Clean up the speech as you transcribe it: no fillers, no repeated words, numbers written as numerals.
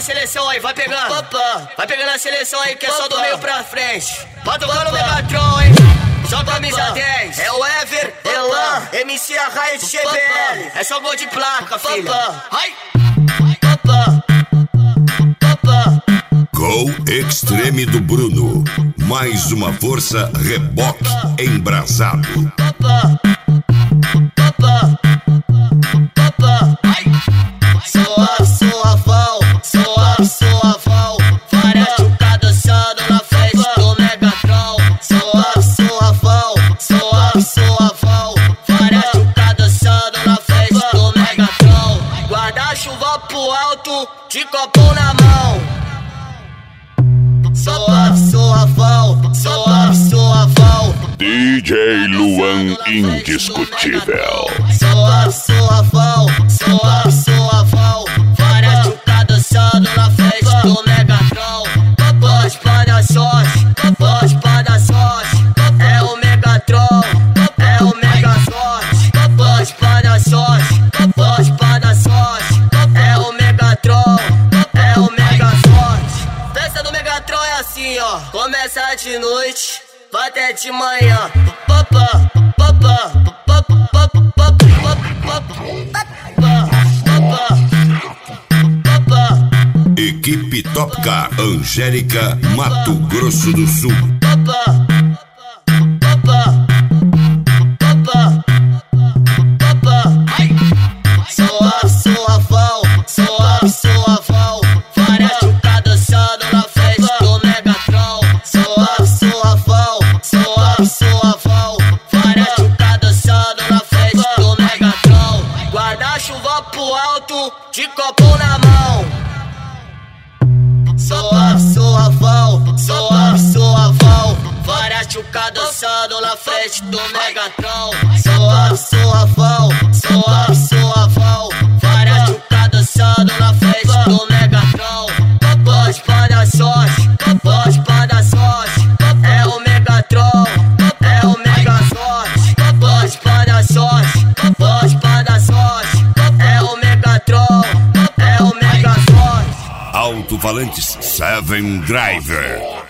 a seleção aí, vai pegando. Vai pegando a seleção aí que é só do meio pra frente. Vai tocando o Megatron, hein? Só camisa 10. É o Ever, Elan, MC Arraia de GBL. É só gol de placa, filha. Ai. Gol Extreme do Bruno. Mais uma força reboque embrasado. Suavão, várias chuca dançando na frente do Megatron. Suavão, várias chuca dançando na frente do Megatron. Guarda-chuva pro alto, de copão na mão. Suavão. DJ Luan indiscutível. Suavão. Várias chuca dançando na frente do Megatron. Pode para sorte. É o Megatron, é o Megazord. Pode para sorte. É o Megatron, é o Megazord. Festa do Megatron é assim, ó. Começa de noite, vai até de manhã. Equipe Top Car Angélica, Mato Grosso do Sul. Suavão, várias chuca dançando na frente do Megatron. Suavão, várias chuca dançando na frente do Megatron. Guarda-chuva pro alto, de copão na mão. Suavão, várias chuca dançando na frente do Megatron. Suavão, várias chuca dançando na frente do Megatron. Pode para sorte. É o Megatron, é o Megazord. Pode para sorte. É o Megatron, é o Megazord. Alto-falantes Seven Driver.